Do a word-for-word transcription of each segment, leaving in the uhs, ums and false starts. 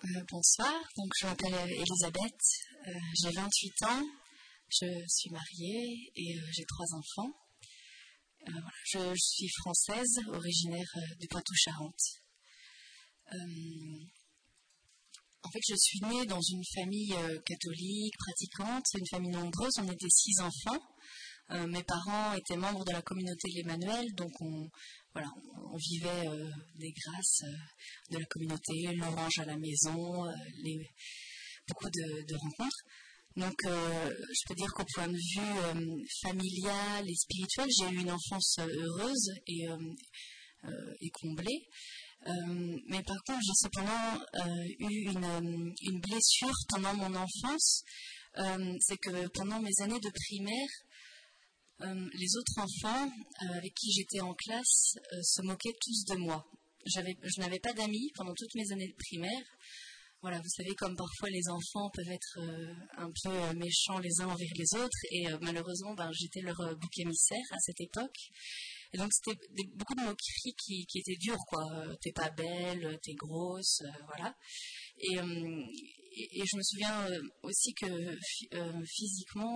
Euh, bonsoir, donc je m'appelle Elisabeth, euh, j'ai vingt-huit ans, je suis mariée et euh, j'ai trois enfants. Euh, voilà, je, je suis française, originaire euh, du Poitou-Charentes. Euh, en fait, je suis née dans une famille euh, catholique, pratiquante, une famille nombreuse, on était six enfants. Euh, mes parents étaient membres de la communauté de l'Emmanuel, donc on, voilà, on, on vivait euh, des grâces euh, de la communauté, l'orange à la maison, euh, les, beaucoup de, de rencontres. Donc euh, je peux dire qu'au point de vue euh, familial et spirituel, j'ai eu une enfance heureuse et, euh, euh, et comblée. Euh, mais par contre, j'ai cependant euh, eu une, une blessure pendant mon enfance. Euh, c'est que pendant mes années de primaire, Euh, les autres enfants euh, avec qui j'étais en classe euh, se moquaient tous de moi. J'avais, je n'avais pas d'amis pendant toutes mes années de primaire. Voilà, vous savez, comme parfois les enfants peuvent être euh, un peu euh, méchants les uns envers les autres, et euh, malheureusement, ben, j'étais leur euh, bouc émissaire à cette époque. Et donc c'était des, beaucoup de moqueries qui, qui étaient dures, quoi. Euh, t'es pas belle, t'es grosse, euh, voilà. Et, euh, et, et je me souviens euh, aussi que euh, physiquement,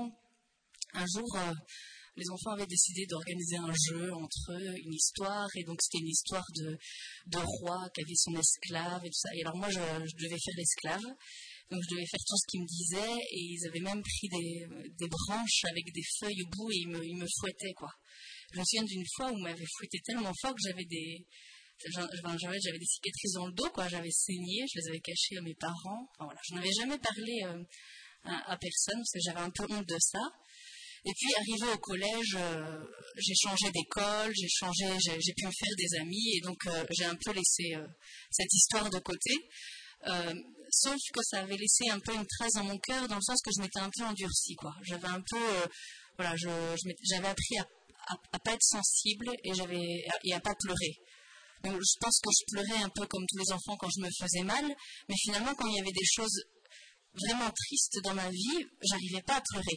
un jour, euh, les enfants avaient décidé d'organiser un jeu entre eux, une histoire, et donc c'était une histoire de, de roi qui avait son esclave et tout ça. Et alors moi, je, je devais faire l'esclave, donc je devais faire tout ce qu'ils me disaient, et ils avaient même pris des, des branches avec des feuilles au bout et ils me, ils me fouettaient, quoi. Je me souviens d'une fois où ils m'avaient fouetté tellement fort que j'avais des, j'avais, j'avais des cicatrices dans le dos, quoi. J'avais saigné, je les avais cachées à mes parents. Enfin, voilà. Je n'avais jamais parlé euh, à, à personne parce que j'avais un peu honte de ça. Et puis, arrivé au collège, euh, j'ai changé d'école, j'ai changé, j'ai, j'ai pu me faire des amis, et donc euh, j'ai un peu laissé euh, cette histoire de côté. Euh, sauf que ça avait laissé un peu une trace dans mon cœur, dans le sens que je m'étais un peu endurcie, quoi. J'avais un peu, euh, voilà, je, je j'avais appris à, à, à pas être sensible et j'avais et à pas pleurer. Donc, je pense que je pleurais un peu comme tous les enfants quand je me faisais mal, mais finalement, quand il y avait des choses vraiment tristes dans ma vie, j'arrivais pas à pleurer.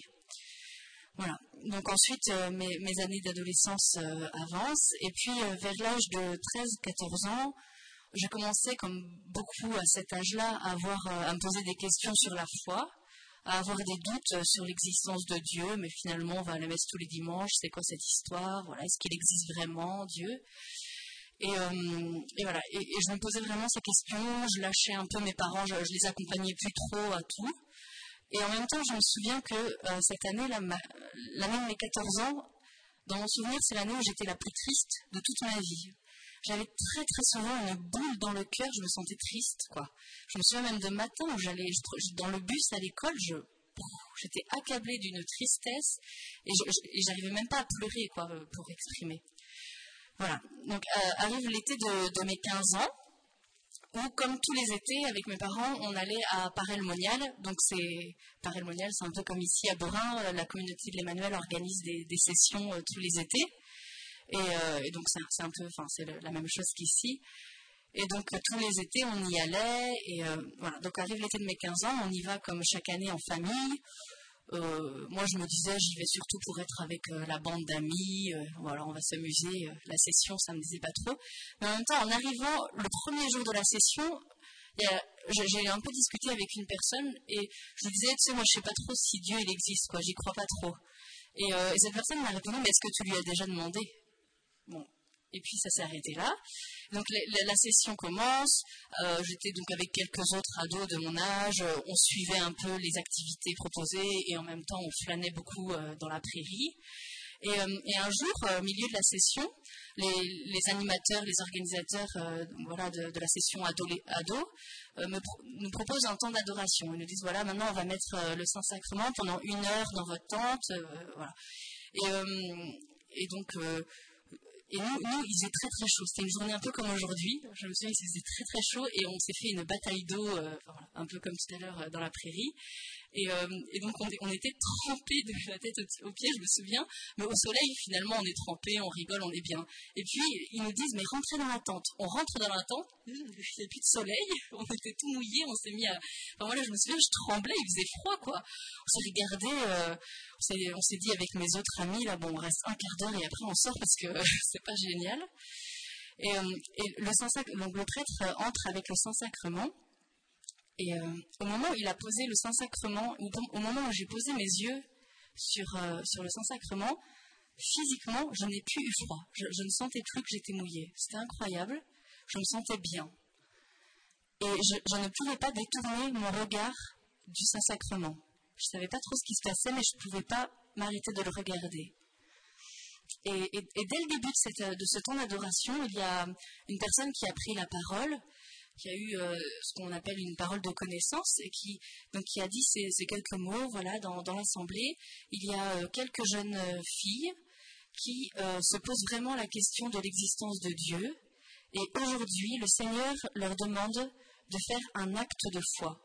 Voilà, donc ensuite euh, mes, mes années d'adolescence euh, avancent, et puis euh, vers l'âge de treize à quatorze ans, j'ai commencé, comme beaucoup à cet âge-là, à, avoir, euh, à me poser des questions sur la foi, à avoir des doutes sur l'existence de Dieu, mais finalement on va à la messe tous les dimanches, c'est quoi cette histoire, voilà, est-ce qu'il existe vraiment, Dieu? Et, euh, et voilà, et, et je me posais vraiment ces questions, je lâchais un peu mes parents, je, je les accompagnais plus trop à tout. Et en même temps, je me souviens que euh, cette année, la, ma, l'année de mes quatorze ans, dans mon souvenir, c'est l'année où j'étais la plus triste de toute ma vie. J'avais très très souvent une boule dans le cœur, je me sentais triste, quoi. Je me souviens même de matin où j'allais je, dans le bus à l'école, je, j'étais accablée d'une tristesse et, je, je, et j'arrivais même pas à pleurer, quoi, pour exprimer. Voilà. Donc euh, arrive l'été de, de mes quinze ans. Où, comme tous les étés, avec mes parents, on allait à Paray-le-Monial. Donc, c'est, Paray-le-Monial, c'est un peu comme ici à Borin, la communauté de l'Emmanuel organise des, des sessions euh, tous les étés. Et, euh, et donc, c'est, c'est un peu, enfin, c'est le, la même chose qu'ici. Et donc, euh, tous les étés, on y allait. Et euh, voilà. Donc, arrive l'été de mes quinze ans, on y va comme chaque année en famille. Euh, moi, je me disais, j'y vais surtout pour être avec euh, la bande d'amis. Euh, voilà, on va s'amuser. Euh, la session, ça me disait pas trop. Mais en même temps, en arrivant le premier jour de la session, y a, j'ai, j'ai un peu discuté avec une personne et je lui disais, tu sais, moi, je sais pas trop si Dieu il existe, quoi. J'y crois pas trop. Et, euh, et cette personne m'a répondu, mais est-ce que tu lui as déjà demandé? Bon. Et puis ça s'est arrêté là. Donc la, la, la session commence, euh, j'étais donc avec quelques autres ados de mon âge, euh, on suivait un peu les activités proposées et en même temps on flânait beaucoup euh, dans la prairie. Et, euh, et un jour, euh, au milieu de la session, les, les animateurs, les organisateurs euh, voilà, de, de la session ado, ado euh, me pro- nous proposent un temps d'adoration. Ils nous disent, voilà, maintenant on va mettre euh, le Saint-Sacrement pendant une heure dans votre tente. Euh, voilà. Et, euh, et donc... Euh, Et nous, nous, il faisait très très chaud. C'était une journée un peu comme aujourd'hui. Je me souviens, il faisait très très chaud et on s'est fait une bataille d'eau, euh, voilà, un peu comme tout à l'heure euh, dans la prairie. Et, euh, et donc on, on était trempés de la tête aux, aux pieds, je me souviens. Mais au soleil, finalement, on est trempés, on rigole, on est bien. Et puis ils nous disent, mais rentrez dans la tente. On rentre dans la tente, il n'y a plus de soleil, on était tout mouillés, on s'est mis à... Enfin voilà, je me souviens, je tremblais, il faisait froid, quoi. On s'est regardé, euh, on, s'est, on s'est dit avec mes autres amis, là, bon, on reste un quart d'heure et après on sort parce que euh, c'est pas génial. Et, euh, et le, Saint-Sac- donc, le prêtre entre avec le Saint-Sacrement. Et euh, au moment où il a posé le Saint-Sacrement, au moment où j'ai posé mes yeux sur, euh, sur le Saint-Sacrement, physiquement, je n'ai plus eu froid. Je, je ne sentais plus que j'étais mouillée. C'était incroyable. Je me sentais bien. Et je, je ne pouvais pas détourner mon regard du Saint-Sacrement. Je ne savais pas trop ce qui se passait, mais je ne pouvais pas m'arrêter de le regarder. Et, et, et dès le début de, cette, de ce temps d'adoration, il y a une personne qui a pris la parole, qui a eu euh, ce qu'on appelle une parole de connaissance, et qui, donc, qui a dit ces, ces quelques mots voilà, dans, dans l'assemblée. Il y a euh, quelques jeunes euh, filles qui euh, se posent vraiment la question de l'existence de Dieu. Et aujourd'hui, le Seigneur leur demande de faire un acte de foi.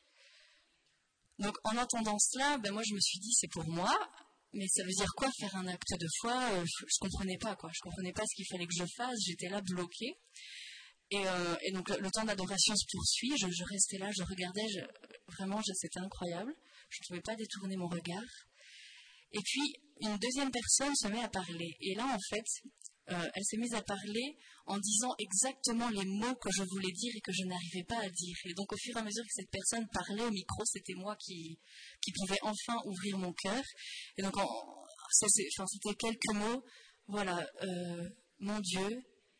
Donc, en entendant cela, ben, moi, je me suis dit, c'est pour moi. Mais ça veut dire quoi, faire un acte de foi? euh, Je ne comprenais pas, quoi. Je ne comprenais pas ce qu'il fallait que je fasse. J'étais là, bloquée. Et, euh, et donc, le, le temps d'adoration se poursuit. Je, je restais là, je regardais. Je, vraiment, je, c'était incroyable. Je ne pouvais pas détourner mon regard. Et puis, une deuxième personne se met à parler. Et là, en fait, euh, elle s'est mise à parler en disant exactement les mots que je voulais dire et que je n'arrivais pas à dire. Et donc, au fur et à mesure que cette personne parlait au micro, c'était moi qui, qui pouvais enfin ouvrir mon cœur. Et donc, en, ça, c'est, enfin, c'était quelques mots. Voilà, euh, mon Dieu,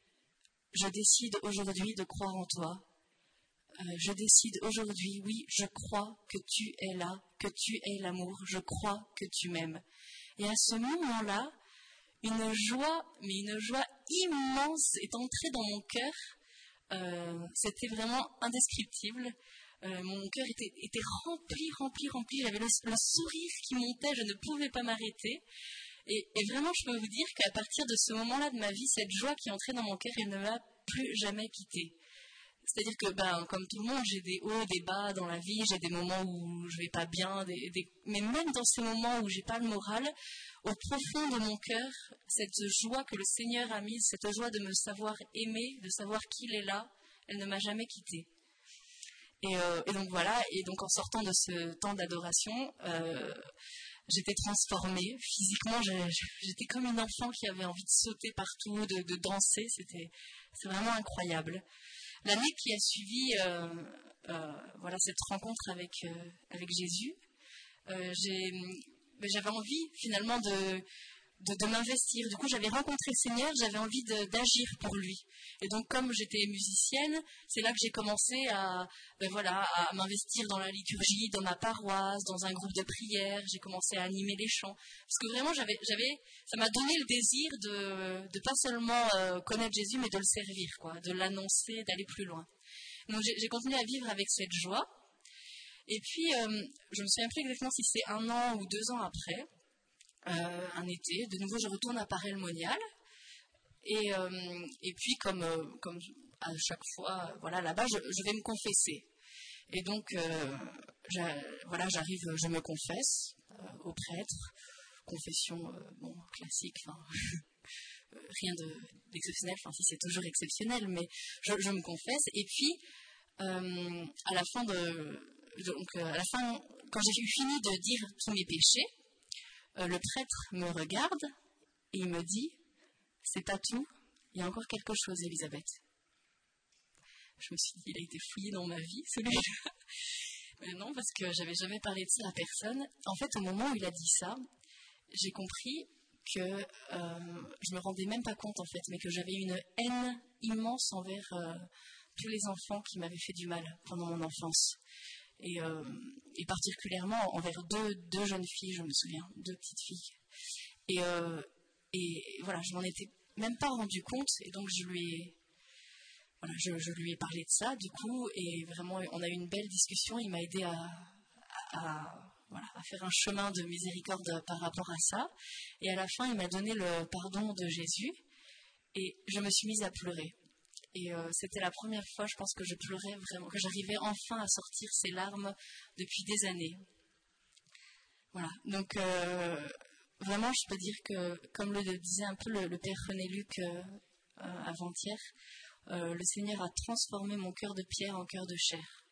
je décide aujourd'hui de croire en toi. Euh, je décide aujourd'hui, oui, je crois que tu es là, que tu es l'amour, je crois que tu m'aimes. Et à ce moment-là, une joie, mais une joie immense est entrée dans mon cœur. Euh, c'était vraiment indescriptible. Euh, mon cœur était, était rempli, rempli, rempli. J'avais le, le sourire qui montait, je ne pouvais pas m'arrêter. Et, et vraiment, je peux vous dire qu'à partir de ce moment-là de ma vie, cette joie qui entrait dans mon cœur, elle ne m'a plus jamais quittée. C'est-à-dire que, ben, comme tout le monde, j'ai des hauts, des bas dans la vie, j'ai des moments où je vais pas bien, des, des... mais même dans ces moments où j'ai pas le moral, au profond de mon cœur, cette joie que le Seigneur a mise, cette joie de me savoir aimer, de savoir qu'il est là, elle ne m'a jamais quittée. Et, euh, et donc voilà, et donc en sortant de ce temps d'adoration, euh, j'étais transformée. Physiquement, j'étais comme une enfant qui avait envie de sauter partout, de, de danser, c'était, c'est vraiment incroyable. L'année qui a suivi euh, euh, voilà, cette rencontre avec, euh, avec Jésus, euh, j'ai, ben, j'avais envie finalement de, de, de m'investir. Du coup, j'avais rencontré le Seigneur, j'avais envie de, d'agir pour lui. Et donc, comme j'étais musicienne, c'est là que j'ai commencé à, ben voilà, à m'investir dans la liturgie, dans ma paroisse, dans un groupe de prière. J'ai commencé à animer les chants. Parce que vraiment, j'avais, j'avais, ça m'a donné le désir de, de pas seulement euh, connaître Jésus, mais de le servir, quoi, de l'annoncer, d'aller plus loin. Donc, j'ai, j'ai continué à vivre avec cette joie. Et puis, euh, je ne me souviens plus exactement si c'est un an ou deux ans après, euh, un été, de nouveau, je retourne à Paray-le-Monial. Et, euh, et puis, comme, euh, comme à chaque fois, voilà, là-bas, je, je vais me confesser. Et donc, euh, voilà, j'arrive, je me confesse euh, au prêtre. Confession, euh, bon, classique, enfin, rien de, d'exceptionnel, enfin, si c'est toujours exceptionnel, mais je, je me confesse. Et puis, euh, à la fin de, donc, euh, à la fin, quand j'ai eu fini de dire tous mes péchés, euh, le prêtre me regarde et il me dit: c'est pas tout, il y a encore quelque chose, Elisabeth. Je me suis dit, il a été fouillé dans ma vie, celui-là. Mais non, parce que j'avais jamais parlé de ça à personne. En fait, au moment où il a dit ça, j'ai compris que euh, je me rendais même pas compte, en fait, mais que j'avais une haine immense envers euh, tous les enfants qui m'avaient fait du mal pendant mon enfance. Et, euh, et particulièrement envers deux, deux jeunes filles, je me souviens, deux petites filles. Et, euh, et voilà, je m'en étais même pas rendu compte, et donc je lui ai, voilà, je, je lui ai parlé de ça, du coup, et vraiment, on a eu une belle discussion. Il m'a aidé à, à, à, voilà, à faire un chemin de miséricorde par rapport à ça. Et à la fin, il m'a donné le pardon de Jésus, et je me suis mise à pleurer. Et euh, c'était la première fois, je pense, que je pleurais vraiment, que j'arrivais enfin à sortir ces larmes depuis des années. Voilà, donc euh, vraiment, je peux dire que, comme le disait un peu le, le père René Luc euh, euh, avant-hier, euh, le Seigneur a transformé mon cœur de pierre en cœur de chair.